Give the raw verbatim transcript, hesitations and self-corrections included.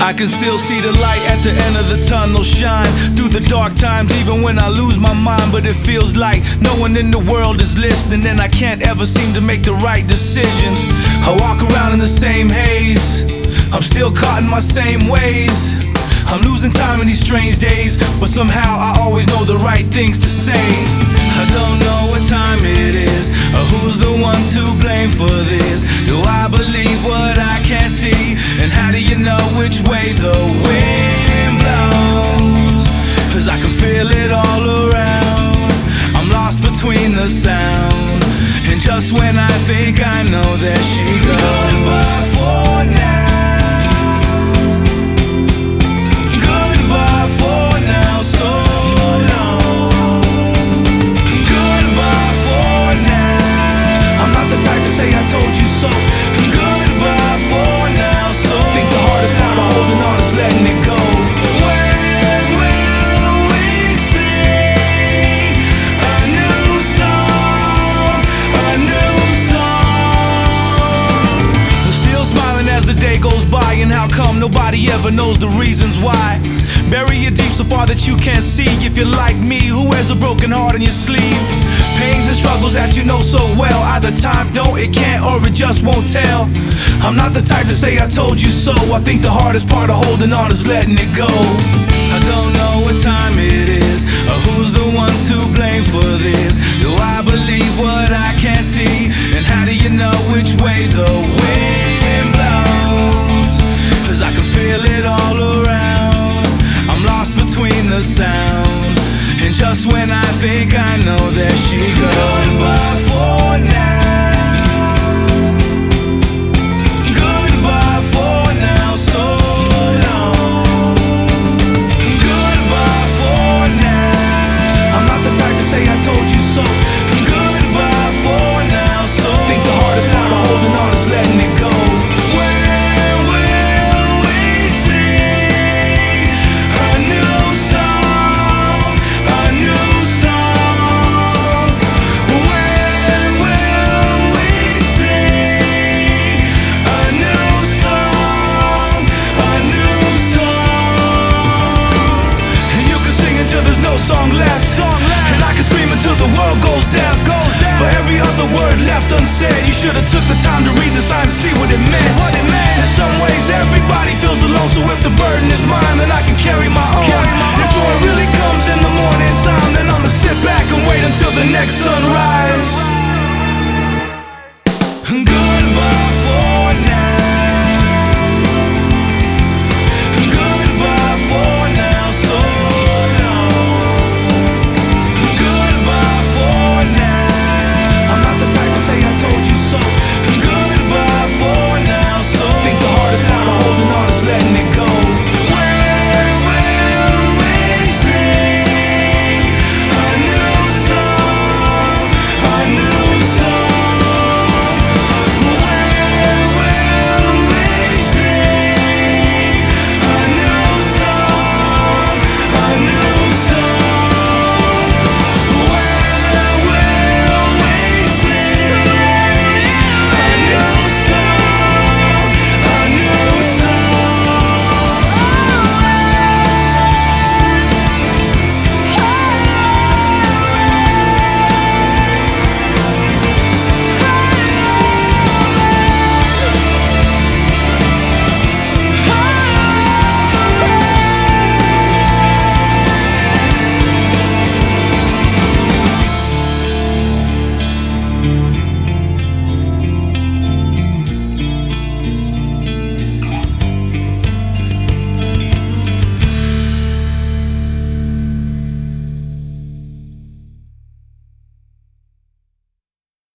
I can still see the light at the end of the tunnel shine through the dark times, even when I lose my mind. But it feels like no one in the world is listening, and I can't ever seem to make the right decisions. I walk around in the same haze, I'm still caught in my same ways. I'm losing time in these strange days, but somehow I always know the right things to say. I don't know what time it is, or who's the one to blame for this. Do I believe what I can't see? And how do you know which way the wind blows? Cause I can feel it all around. I'm lost between the sound, and just when I think I know, there she goes. Goodbye for now. Goes by, and how come nobody ever knows the reasons why? Bury it deep so far that you can't see. If you're like me, who wears a broken heart on your sleeve? Pains and struggles that you know so well, either time don't, it can't, or it just won't tell. I'm not the type to say I told you so. I think the hardest part of holding on is letting it go. I don't know what time it is, or who's the one to blame for this. Do I believe what I can't see? And how do you know which way the wind blows? Cause I can feel it all around. I'm lost between the sound, and just when I think I know, there she goes. Goodbye for now. Goodbye for now, so long. Goodbye for now. I'm not the type to say I told you so. Goodbye for now, so long. Think the hardest part of holding on is letting it go. Song left, song left, and I can scream until the world goes deaf. Goes deaf. For every other word left unsaid, you should have took the time to read the signs and see what it meant. What it meant. In some ways, everybody feels alone, so if the burden is mine, then I can carry my own. Carry my if joy really comes in the morning time, then I'ma sit back and wait until the next sunrise.